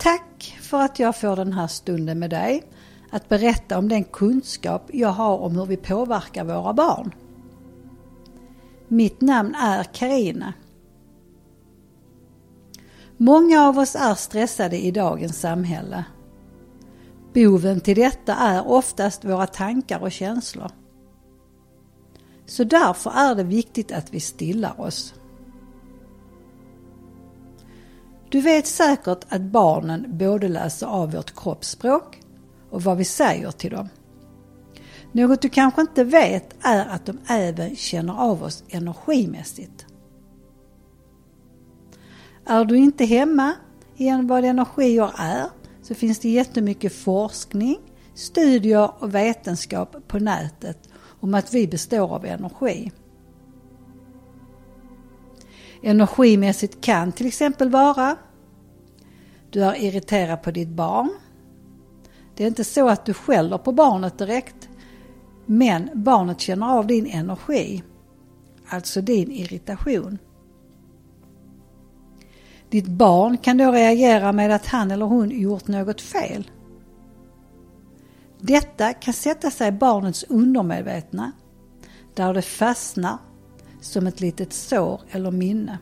Tack för att jag får den här stunden med dig att berätta om den kunskap jag har om hur vi påverkar våra barn. Mitt namn är Carina. Många av oss är stressade i dagens samhälle. Boven till detta är oftast våra tankar och känslor. Så därför är det viktigt att vi stillar oss. Du vet säkert att barnen både läser av vårt kroppsspråk och vad vi säger till dem. Något du kanske inte vet är att de även känner av oss energimässigt. Är du inte hemma i vad energier är, så finns det jättemycket forskning, studier och vetenskap på nätet om att vi består av energi. Energimässigt kan till exempel vara: du är irriterad på ditt barn. Det är inte så att du skäller på barnet direkt, men barnet känner av din energi, alltså din irritation. Ditt barn kan då reagera med att han eller hon gjort något fel. Detta kan sätta sig i barnets undermedvetna, där det fastnar som ett litet sår eller minne.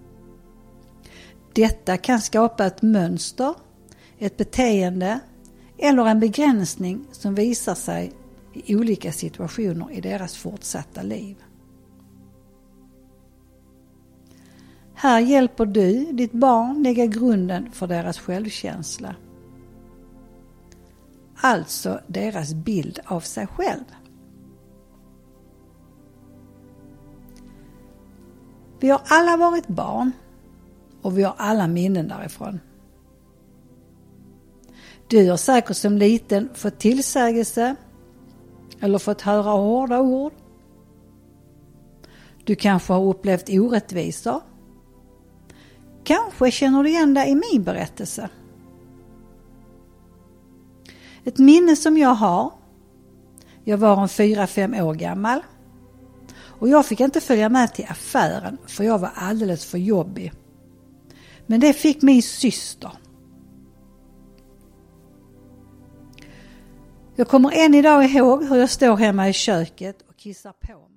Detta kan skapa ett mönster, ett beteende eller en begränsning som visar sig i olika situationer i deras fortsatta liv. Här hjälper du ditt barn lägga grunden för deras självkänsla. Alltså deras bild av sig själv. Vi har alla varit barn och vi har alla minnen därifrån. Du har säkert som liten fått tillsägelse eller fått höra hårda ord. Du kanske har upplevt orättvisor. Kanske känner du igen dig i min berättelse. Ett minne som jag har: jag var 4-5 år gammal och jag fick inte följa med till affären för jag var alldeles för jobbig. Men det fick min syster. Jag kommer än idag ihåg hur jag står hemma i köket och kissar på mig.